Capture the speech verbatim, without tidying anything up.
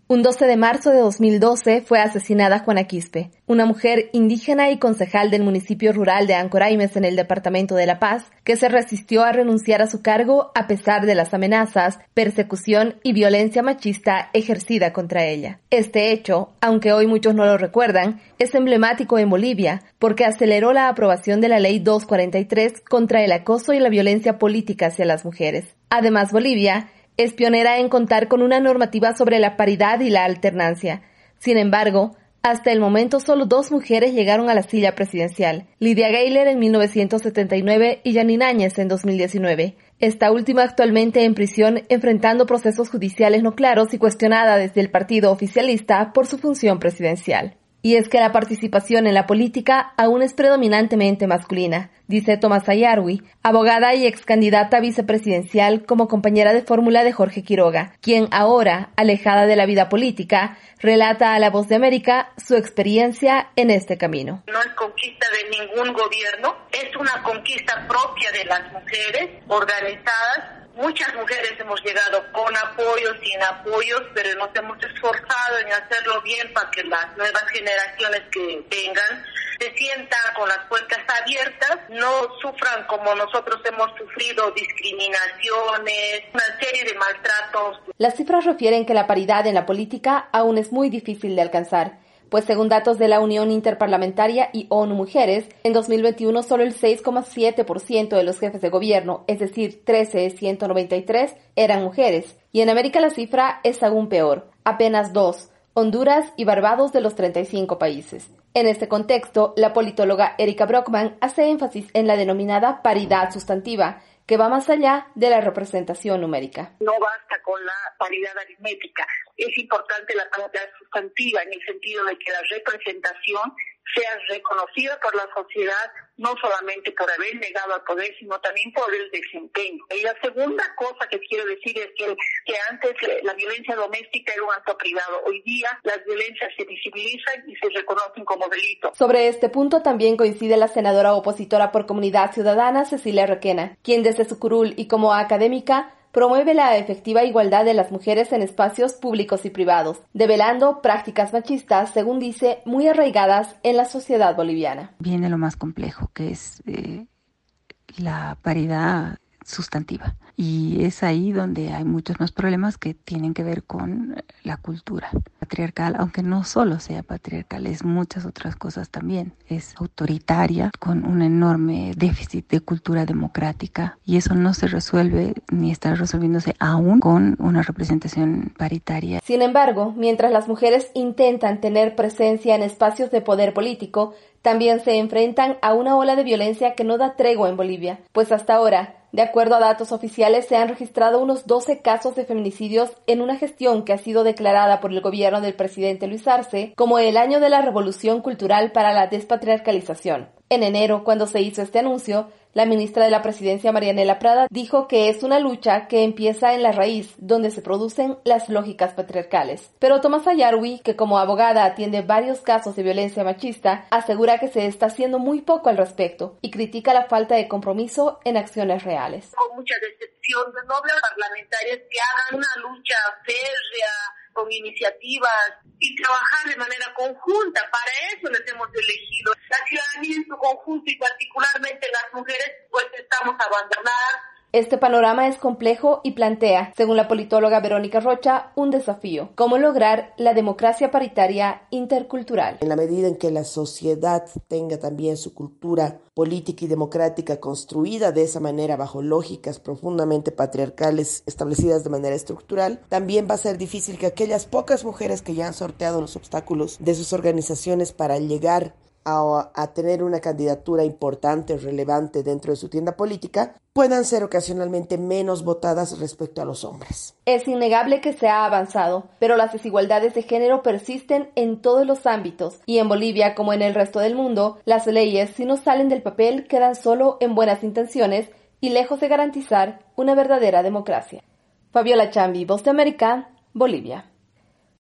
Un doce de marzo de dos mil doce fue asesinada Juana Quispe, una mujer indígena y concejal del municipio rural de Ancoraimes en el departamento de La Paz, que se resistió a renunciar a su cargo a pesar de las amenazas, persecución y violencia machista ejercida contra ella. Este hecho, aunque hoy muchos no lo recuerdan, es emblemático en Bolivia porque aceleró la aprobación de la Ley doscientos cuarenta y tres contra el acoso y la violencia política hacia las mujeres. Además, Bolivia es pionera en contar con una normativa sobre la paridad y la alternancia. Sin embargo, hasta el momento solo dos mujeres llegaron a la silla presidencial, Lidia Gayler en mil novecientos setenta y nueve y Janine Áñez en dos mil diecinueve. Esta última actualmente en prisión enfrentando procesos judiciales no claros y cuestionada desde el partido oficialista por su función presidencial. Y es que la participación en la política aún es predominantemente masculina, dice Tomasa Yarwi, abogada y ex candidata vicepresidencial como compañera de fórmula de Jorge Quiroga, quien ahora, alejada de la vida política, relata a La Voz de América su experiencia en este camino. No es conquista de ningún gobierno, es una conquista propia de las mujeres organizadas. Muchas mujeres hemos llegado con apoyos, sin apoyos, pero nos hemos esforzado en hacerlo bien para que las nuevas generaciones que vengan se sientan con las puertas abiertas, no sufran como nosotros hemos sufrido discriminaciones, una serie de maltratos. Las cifras refieren que la paridad en la política aún es muy difícil de alcanzar, pues según datos de la Unión Interparlamentaria y ONU Mujeres, en dos mil veintiuno solo el seis coma siete por ciento de los jefes de gobierno, es decir, trece de ciento noventa y tres, eran mujeres. Y en América la cifra es aún peor, apenas dos, Honduras y Barbados de los treinta y cinco países. En este contexto, la politóloga Erika Brockman hace énfasis en la denominada paridad sustantiva, que va más allá de la representación numérica. No basta con la paridad aritmética, es importante la paridad sustantiva en el sentido de que la representación sea reconocida por la sociedad, no solamente por haber llegado al poder, sino también por el desempeño. Y la segunda cosa que quiero decir es que, que antes la violencia doméstica era un acto privado. Hoy día las violencias se visibilizan y se reconocen como delito. Sobre este punto también coincide la senadora opositora por Comunidad Ciudadana, Cecilia Requena, quien desde su curul y como académica promueve la efectiva igualdad de las mujeres en espacios públicos y privados, develando prácticas machistas, según dice, muy arraigadas en la sociedad boliviana. Viene lo más complejo, que es eh, la paridad sustantiva. Y es ahí donde hay muchos más problemas que tienen que ver con la cultura patriarcal, aunque no solo sea patriarcal, es muchas otras cosas también. Es autoritaria, con un enorme déficit de cultura democrática, y eso no se resuelve ni está resolviéndose aún con una representación paritaria. Sin embargo, mientras las mujeres intentan tener presencia en espacios de poder político, también se enfrentan a una ola de violencia que no da tregua en Bolivia, pues hasta ahora, de acuerdo a datos oficiales, se han registrado unos doce casos de feminicidios en una gestión que ha sido declarada por el gobierno del presidente Luis Arce como el año de la revolución cultural para la despatriarcalización. En enero, cuando se hizo este anuncio, la ministra de la Presidencia, Marianela Prada, dijo que es una lucha que empieza en la raíz, donde se producen las lógicas patriarcales. Pero Tomasa Yarwi, que como abogada atiende varios casos de violencia machista, asegura que se está haciendo muy poco al respecto y critica la falta de compromiso en acciones reales. Con mucha decepción de no veo parlamentarias que hagan una lucha férrea, con iniciativas y trabajar de manera conjunta. Para eso les hemos elegido. La ciudadanía en su conjunto y particularmente las mujeres, pues estamos abandonadas. Este panorama es complejo y plantea, según la politóloga Verónica Rocha, un desafío: cómo lograr la democracia paritaria intercultural. En la medida en que la sociedad tenga también su cultura política y democrática construida de esa manera bajo lógicas profundamente patriarcales establecidas de manera estructural, también va a ser difícil que aquellas pocas mujeres que ya han sorteado los obstáculos de sus organizaciones para llegar A, a tener una candidatura importante, relevante dentro de su tienda política, puedan ser ocasionalmente menos votadas respecto a los hombres. Es innegable que se ha avanzado, pero las desigualdades de género persisten en todos los ámbitos, y en Bolivia, como en el resto del mundo, las leyes, si no salen del papel, quedan solo en buenas intenciones y lejos de garantizar una verdadera democracia. Fabiola Chambi, Voz de América, Bolivia.